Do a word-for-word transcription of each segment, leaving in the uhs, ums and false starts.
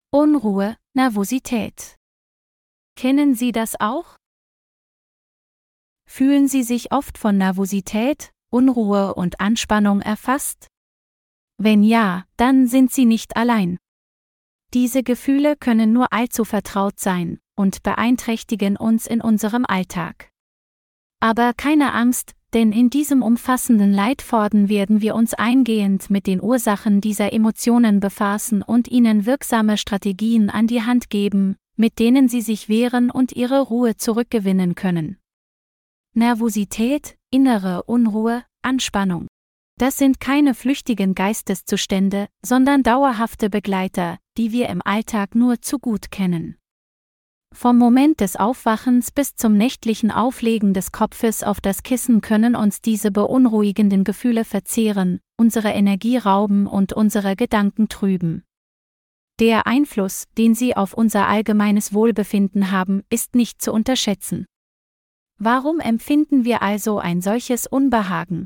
Unruhe, Nervosität. Kennen Sie das auch? Fühlen Sie sich oft von Nervosität, Unruhe und Anspannung erfasst? Wenn ja, dann sind Sie nicht allein. Diese Gefühle können nur allzu vertraut sein und beeinträchtigen uns in unserem Alltag. Aber keine Angst, denn in diesem umfassenden Leitfaden werden wir uns eingehend mit den Ursachen dieser Emotionen befassen und Ihnen wirksame Strategien an die Hand geben, mit denen Sie sich wehren und Ihre Ruhe zurückgewinnen können. Nervosität, innere Unruhe, Anspannung. Das sind keine flüchtigen Geisteszustände, sondern dauerhafte Begleiter, die wir im Alltag nur zu gut kennen. Vom Moment des Aufwachens bis zum nächtlichen Auflegen des Kopfes auf das Kissen können uns diese beunruhigenden Gefühle verzehren, unsere Energie rauben und unsere Gedanken trüben. Der Einfluss, den sie auf unser allgemeines Wohlbefinden haben, ist nicht zu unterschätzen. Warum empfinden wir also ein solches Unbehagen?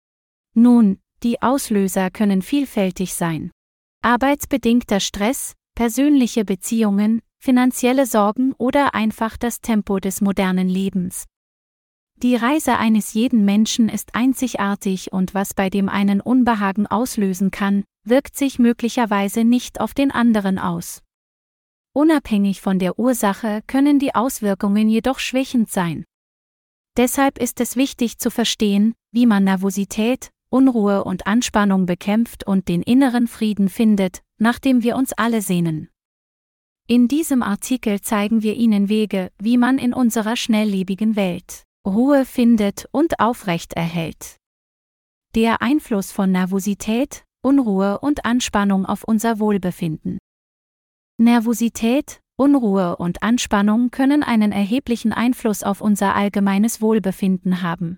Nun, die Auslöser können vielfältig sein. Arbeitsbedingter Stress, persönliche Beziehungen, finanzielle Sorgen oder einfach das Tempo des modernen Lebens. Die Reise eines jeden Menschen ist einzigartig und was bei dem einen Unbehagen auslösen kann, wirkt sich möglicherweise nicht auf den anderen aus. Unabhängig von der Ursache können die Auswirkungen jedoch schwächend sein. Deshalb ist es wichtig zu verstehen, wie man Nervosität, Unruhe und Anspannung bekämpft und den inneren Frieden findet, nach dem wir uns alle sehnen. In diesem Artikel zeigen wir Ihnen Wege, wie man in unserer schnelllebigen Welt Ruhe findet und aufrecht erhält. Der Einfluss von Nervosität, Unruhe und Anspannung auf unser Wohlbefinden. Nervosität, Unruhe und Anspannung können einen erheblichen Einfluss auf unser allgemeines Wohlbefinden haben.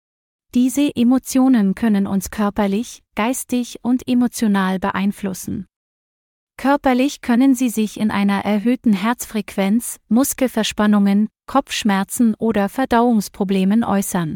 Diese Emotionen können uns körperlich, geistig und emotional beeinflussen. Körperlich können sie sich in einer erhöhten Herzfrequenz, Muskelverspannungen, Kopfschmerzen oder Verdauungsproblemen äußern.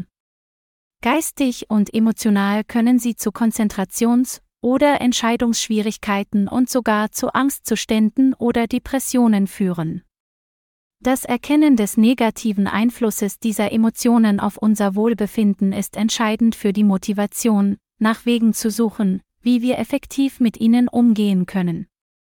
Geistig und emotional können sie zu Konzentrations- oder Entscheidungsschwierigkeiten und sogar zu Angstzuständen oder Depressionen führen. Das Erkennen des negativen Einflusses dieser Emotionen auf unser Wohlbefinden ist entscheidend für die Motivation, nach Wegen zu suchen, wie wir effektiv mit ihnen umgehen können.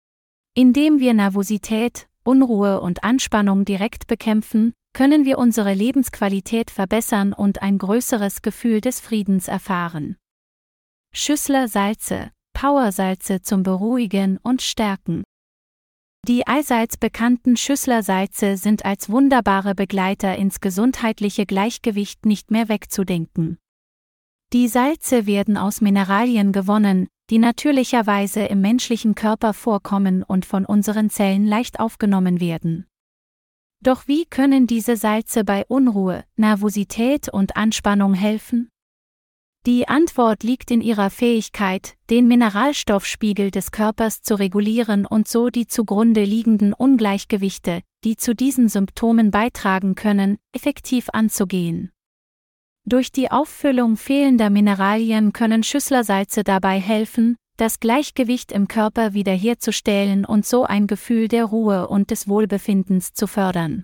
Indem wir Nervosität, Unruhe und Anspannung direkt bekämpfen, können wir unsere Lebensqualität verbessern und ein größeres Gefühl des Friedens erfahren. Schüssler Salze, Powersalze zum Beruhigen und Stärken. Die allseits bekannten Schüssler Salze sind als wunderbare Begleiter ins gesundheitliche Gleichgewicht nicht mehr wegzudenken. Die Salze werden aus Mineralien gewonnen, die natürlicherweise im menschlichen Körper vorkommen und von unseren Zellen leicht aufgenommen werden. Doch wie können diese Salze bei Unruhe, Nervosität und Anspannung helfen? Die Antwort liegt in ihrer Fähigkeit, den Mineralstoffspiegel des Körpers zu regulieren und so die zugrunde liegenden Ungleichgewichte, die zu diesen Symptomen beitragen können, effektiv anzugehen. Durch die Auffüllung fehlender Mineralien können Schüsslersalze dabei helfen, das Gleichgewicht im Körper wiederherzustellen und so ein Gefühl der Ruhe und des Wohlbefindens zu fördern.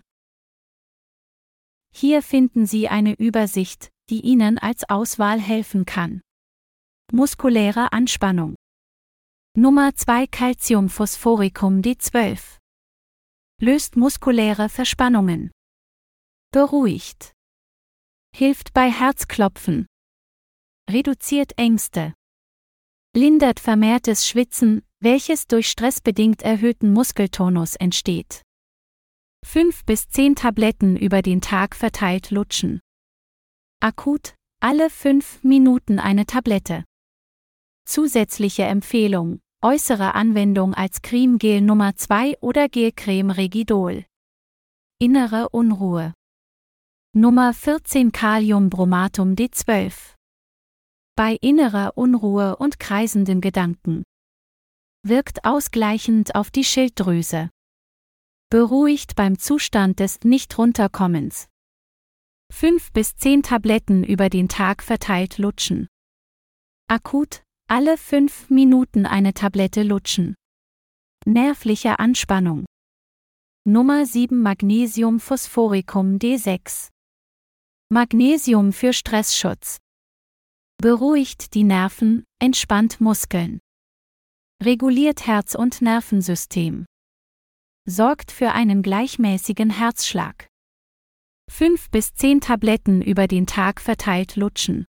Hier finden Sie eine Übersicht, die Ihnen als Auswahl helfen kann. Muskuläre Anspannung. Nummer zwei Calciumphosphoricum D zwölf. Löst muskuläre Verspannungen. Beruhigt. Hilft bei Herzklopfen. Reduziert Ängste. Lindert vermehrtes Schwitzen, welches durch stressbedingt erhöhten Muskeltonus entsteht. Fünf bis zehn Tabletten über den Tag verteilt lutschen. Akut, alle fünf Minuten eine Tablette. Zusätzliche Empfehlung, äußere Anwendung als Cremegel Nummer zwei oder Gelcreme Regidol. Innere Unruhe. Nummer vierzehn Kaliumbromatum D zwölf. Bei innerer Unruhe und kreisenden Gedanken. Wirkt ausgleichend auf die Schilddrüse. Beruhigt beim Zustand des Nicht-Runterkommens. Fünf bis zehn Tabletten über den Tag verteilt lutschen. Akut, alle fünf Minuten eine Tablette lutschen. nervlicher Anspannung. Nummer sieben Magnesium Phosphoricum D sechs. Magnesium für Stressschutz. Beruhigt die Nerven, entspannt Muskeln. Reguliert Herz- und Nervensystem. Sorgt für einen gleichmäßigen Herzschlag. Fünf bis zehn Tabletten über den Tag verteilt lutschen.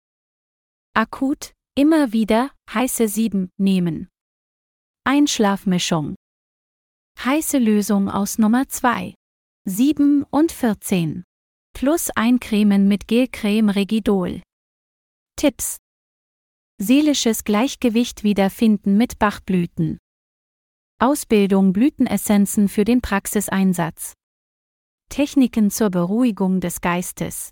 Akut, immer wieder, heiße sieben, nehmen. Einschlafmischung. Heiße Lösung aus Nummer zwei. sieben und vierzehn. Plus eincremen mit Gelcreme Regidol. Tipps. Seelisches Gleichgewicht wiederfinden mit Bachblüten. Ausbildung Blütenessenzen für den Praxiseinsatz. Techniken zur Beruhigung des Geistes.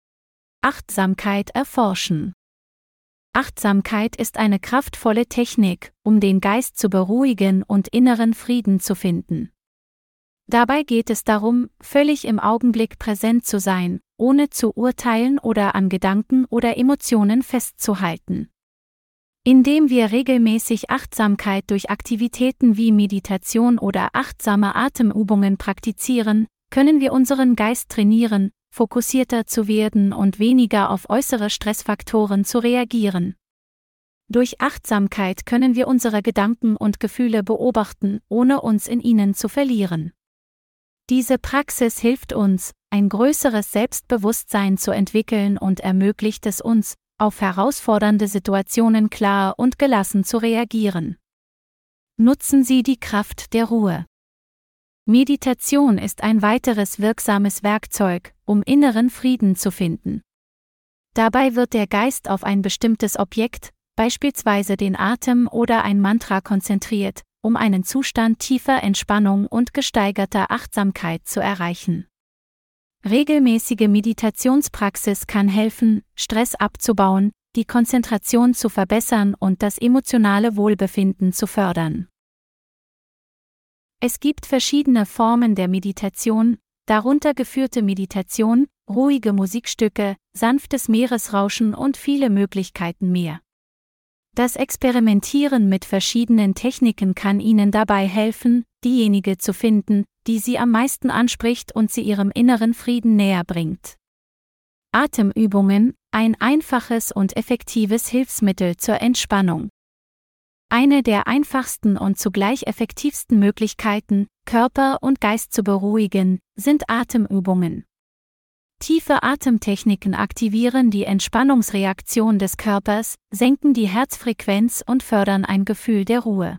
Achtsamkeit erforschen. Achtsamkeit ist eine kraftvolle Technik, um den Geist zu beruhigen und inneren Frieden zu finden. Dabei geht es darum, völlig im Augenblick präsent zu sein, ohne zu urteilen oder an Gedanken oder Emotionen festzuhalten. Indem wir regelmäßig Achtsamkeit durch Aktivitäten wie Meditation oder achtsame Atemübungen praktizieren, können wir unseren Geist trainieren, fokussierter zu werden und weniger auf äußere Stressfaktoren zu reagieren. Durch Achtsamkeit können wir unsere Gedanken und Gefühle beobachten, ohne uns in ihnen zu verlieren. Diese Praxis hilft uns, ein größeres Selbstbewusstsein zu entwickeln und ermöglicht es uns, auf herausfordernde Situationen klar und gelassen zu reagieren. Nutzen Sie die Kraft der Ruhe. Meditation ist ein weiteres wirksames Werkzeug, um inneren Frieden zu finden. Dabei wird der Geist auf ein bestimmtes Objekt, beispielsweise den Atem oder ein Mantra konzentriert, um einen Zustand tiefer Entspannung und gesteigerter Achtsamkeit zu erreichen. Regelmäßige Meditationspraxis kann helfen, Stress abzubauen, die Konzentration zu verbessern und das emotionale Wohlbefinden zu fördern. Es gibt verschiedene Formen der Meditation, darunter geführte Meditation, ruhige Musikstücke, sanftes Meeresrauschen und viele Möglichkeiten mehr. Das Experimentieren mit verschiedenen Techniken kann Ihnen dabei helfen, diejenige zu finden, die Sie am meisten anspricht und Sie Ihrem inneren Frieden näher bringt. Atemübungen, ein einfaches und effektives Hilfsmittel zur Entspannung. Eine der einfachsten und zugleich effektivsten Möglichkeiten, Körper und Geist zu beruhigen, sind Atemübungen. Tiefe Atemtechniken aktivieren die Entspannungsreaktion des Körpers, senken die Herzfrequenz und fördern ein Gefühl der Ruhe.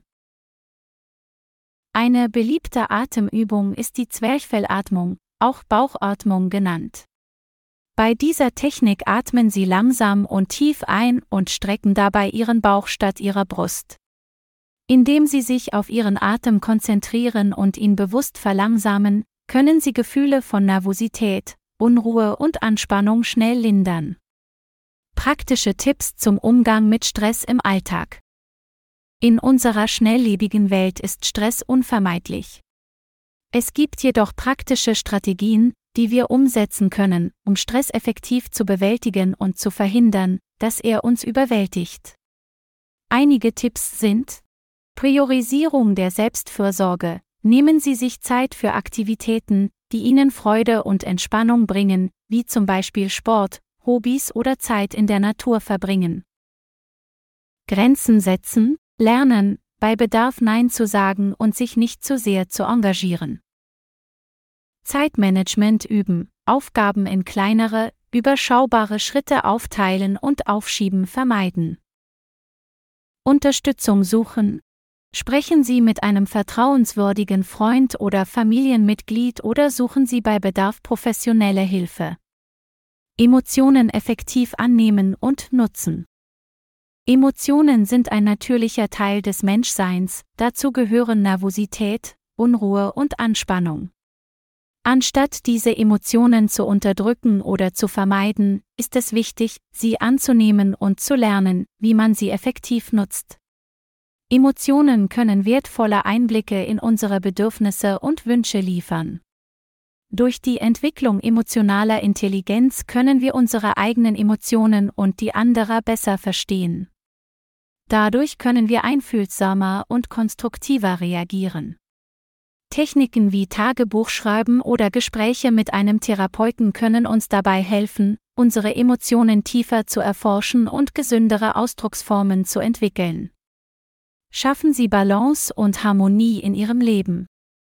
Eine beliebte Atemübung ist die Zwerchfellatmung, auch Bauchatmung genannt. Bei dieser Technik atmen Sie langsam und tief ein und strecken dabei Ihren Bauch statt Ihrer Brust. Indem Sie sich auf Ihren Atem konzentrieren und ihn bewusst verlangsamen, können Sie Gefühle von Nervosität, Unruhe und Anspannung schnell lindern. Praktische Tipps zum Umgang mit Stress im Alltag. In unserer schnelllebigen Welt ist Stress unvermeidlich. Es gibt jedoch praktische Strategien, die wir umsetzen können, um Stress effektiv zu bewältigen und zu verhindern, dass er uns überwältigt. Einige Tipps sind: Priorisierung der Selbstfürsorge. Nehmen Sie sich Zeit für Aktivitäten, die Ihnen Freude und Entspannung bringen, wie zum Beispiel Sport, Hobbys oder Zeit in der Natur verbringen. Grenzen setzen, lernen, bei Bedarf Nein zu sagen und sich nicht zu sehr zu engagieren. Zeitmanagement üben, Aufgaben in kleinere, überschaubare Schritte aufteilen und Aufschieben vermeiden. Unterstützung suchen. Sprechen Sie mit einem vertrauenswürdigen Freund oder Familienmitglied oder suchen Sie bei Bedarf professionelle Hilfe. Emotionen effektiv annehmen und nutzen. Emotionen sind ein natürlicher Teil des Menschseins, dazu gehören Nervosität, Unruhe und Anspannung. Anstatt diese Emotionen zu unterdrücken oder zu vermeiden, ist es wichtig, sie anzunehmen und zu lernen, wie man sie effektiv nutzt. Emotionen können wertvolle Einblicke in unsere Bedürfnisse und Wünsche liefern. Durch die Entwicklung emotionaler Intelligenz können wir unsere eigenen Emotionen und die anderer besser verstehen. Dadurch können wir einfühlsamer und konstruktiver reagieren. Techniken wie Tagebuchschreiben oder Gespräche mit einem Therapeuten können uns dabei helfen, unsere Emotionen tiefer zu erforschen und gesündere Ausdrucksformen zu entwickeln. Schaffen Sie Balance und Harmonie in Ihrem Leben.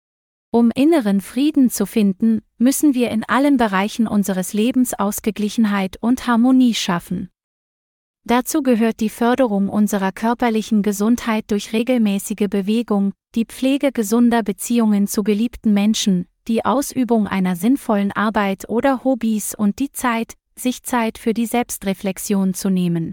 Um inneren Frieden zu finden, müssen wir in allen Bereichen unseres Lebens Ausgeglichenheit und Harmonie schaffen. Dazu gehört die Förderung unserer körperlichen Gesundheit durch regelmäßige Bewegung, die Pflege gesunder Beziehungen zu geliebten Menschen, die Ausübung einer sinnvollen Arbeit oder Hobbys und die Zeit, sich Zeit für die Selbstreflexion zu nehmen.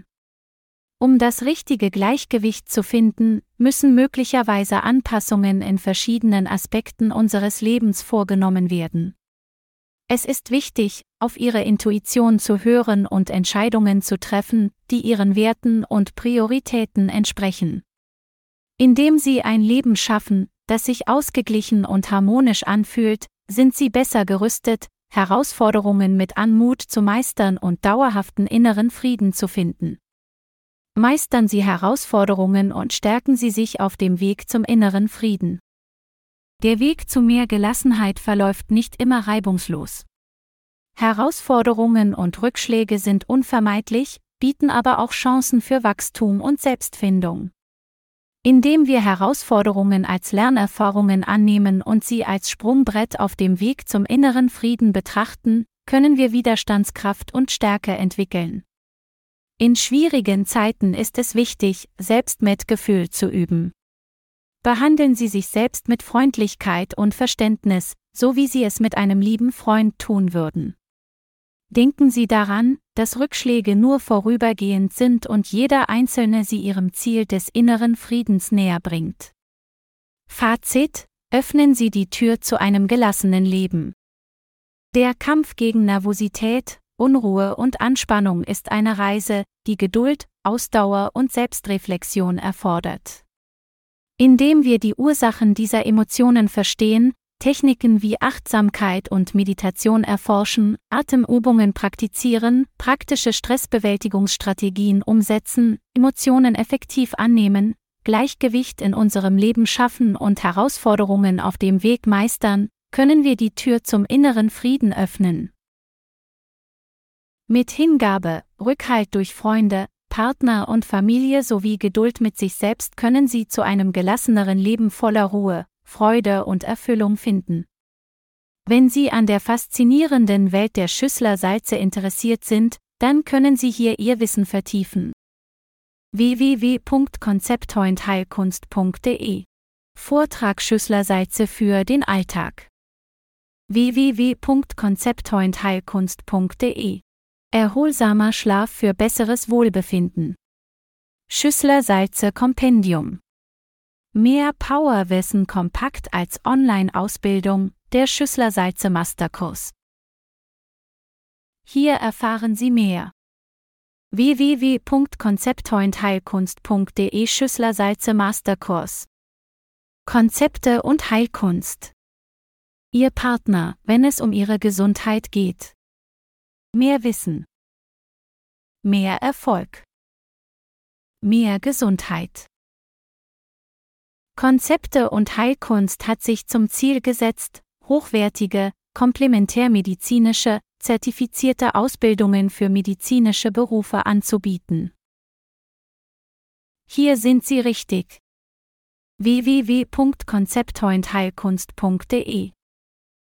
Um das richtige Gleichgewicht zu finden, müssen möglicherweise Anpassungen in verschiedenen Aspekten unseres Lebens vorgenommen werden. Es ist wichtig, auf Ihre Intuition zu hören und Entscheidungen zu treffen, die Ihren Werten und Prioritäten entsprechen. Indem Sie ein Leben schaffen, das sich ausgeglichen und harmonisch anfühlt, sind Sie besser gerüstet, Herausforderungen mit Anmut zu meistern und dauerhaften inneren Frieden zu finden. Meistern Sie Herausforderungen und stärken Sie sich auf dem Weg zum inneren Frieden. Der Weg zu mehr Gelassenheit verläuft nicht immer reibungslos. Herausforderungen und Rückschläge sind unvermeidlich, bieten aber auch Chancen für Wachstum und Selbstfindung. Indem wir Herausforderungen als Lernerfahrungen annehmen und sie als Sprungbrett auf dem Weg zum inneren Frieden betrachten, können wir Widerstandskraft und Stärke entwickeln. In schwierigen Zeiten ist es wichtig, Selbstmitgefühl zu üben. Behandeln Sie sich selbst mit Freundlichkeit und Verständnis, so wie Sie es mit einem lieben Freund tun würden. Denken Sie daran, dass Rückschläge nur vorübergehend sind und jeder einzelne Sie Ihrem Ziel des inneren Friedens näher bringt. Fazit: Öffnen Sie die Tür zu einem gelassenen Leben. Der Kampf gegen Nervosität, Unruhe und Anspannung ist eine Reise, die Geduld, Ausdauer und Selbstreflexion erfordert. Indem wir die Ursachen dieser Emotionen verstehen, Techniken wie Achtsamkeit und Meditation erforschen, Atemübungen praktizieren, praktische Stressbewältigungsstrategien umsetzen, Emotionen effektiv annehmen, Gleichgewicht in unserem Leben schaffen und Herausforderungen auf dem Weg meistern, können wir die Tür zum inneren Frieden öffnen. Mit Hingabe, Rückhalt durch Freunde, Partner und Familie sowie Geduld mit sich selbst können Sie zu einem gelasseneren Leben voller Ruhe, Freude und Erfüllung finden. Wenn Sie an der faszinierenden Welt der Schüssler-Salze interessiert sind, dann können Sie hier Ihr Wissen vertiefen. w w w punkt konzeptpoint-heilkunst punkt d e Vortrag Schüssler-Salze für den Alltag. w w w punkt konzeptpoint-heilkunst punkt d e Erholsamer Schlaf für besseres Wohlbefinden. Schüssler-Salze Kompendium. Mehr Powerwissen kompakt als Online-Ausbildung, der Schüssler-Salze Masterkurs. Hier erfahren Sie mehr. w w w punkt konzeptpoint-heilkunst punkt d e Schüssler-Salze Masterkurs. Konzepte und Heilkunst. Ihr Partner, wenn es um Ihre Gesundheit geht. Mehr Wissen. Mehr Erfolg. Mehr Gesundheit. Konzepte und Heilkunst hat sich zum Ziel gesetzt, hochwertige, komplementärmedizinische, zertifizierte Ausbildungen für medizinische Berufe anzubieten. Hier sind Sie richtig. w w w punkt konzeptpoint-heilkunst punkt d e